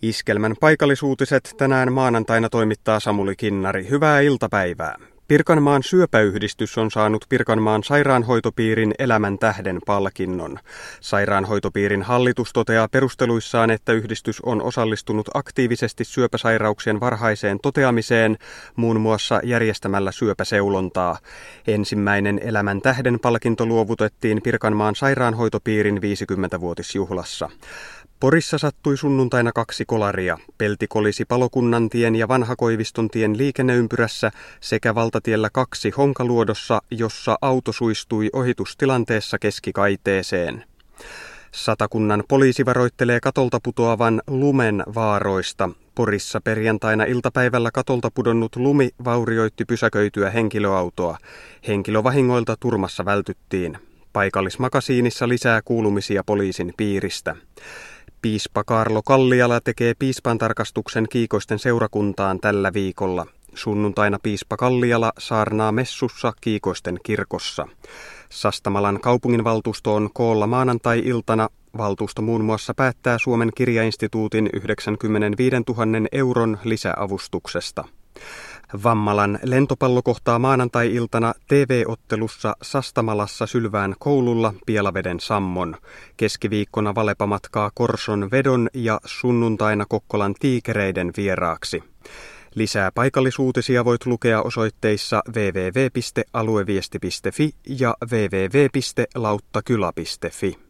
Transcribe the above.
Iskelmän paikallisuutiset tänään maanantaina toimittaa Samuli Kinnari. Hyvää iltapäivää. Pirkanmaan syöpäyhdistys on saanut Pirkanmaan sairaanhoitopiirin Elämän tähden palkinnon. Sairaanhoitopiirin hallitus toteaa perusteluissaan, että yhdistys on osallistunut aktiivisesti syöpäsairauksien varhaiseen toteamiseen, muun muassa järjestämällä syöpäseulontaa. Ensimmäinen Elämän tähden palkinto luovutettiin Pirkanmaan sairaanhoitopiirin 50-vuotisjuhlassa. Porissa sattui sunnuntaina 2 kolaria. Pelti kolisi Palokunnantien ja Vanhakoivistontien liikenneympyrässä sekä valtatiellä 2 Honkaluodossa, jossa auto suistui ohitustilanteessa keskikaiteeseen. Satakunnan poliisi varoittelee katolta putoavan lumen vaaroista. Porissa perjantaina iltapäivällä katolta pudonnut lumi vaurioitti pysäköityä henkilöautoa. Henkilövahingoilta turmassa vältyttiin. Paikallismakasiinissa lisää kuulumisia poliisin piiristä. Piispa Kaarlo Kalliala tekee piispantarkastuksen Kiikoisten seurakuntaan tällä viikolla. Sunnuntaina piispa Kalliala saarnaa messussa Kiikoisten kirkossa. Sastamalan kaupunginvaltuusto on koolla maanantai-iltana. Valtuusto muun muassa päättää Suomen kirjainstituutin 95 000 euron lisäavustuksesta. Vammalan lentopallo kohtaa maanantai-iltana TV-ottelussa Sastamalassa Sylvään koululla Pielaveden Sammon. Keskiviikkona Valepa matkaa Korson Vedon ja sunnuntaina Kokkolan Tiikereiden vieraaksi. Lisää paikallisuutisia voit lukea osoitteissa www.alueviesti.fi ja www.lauttakyla.fi.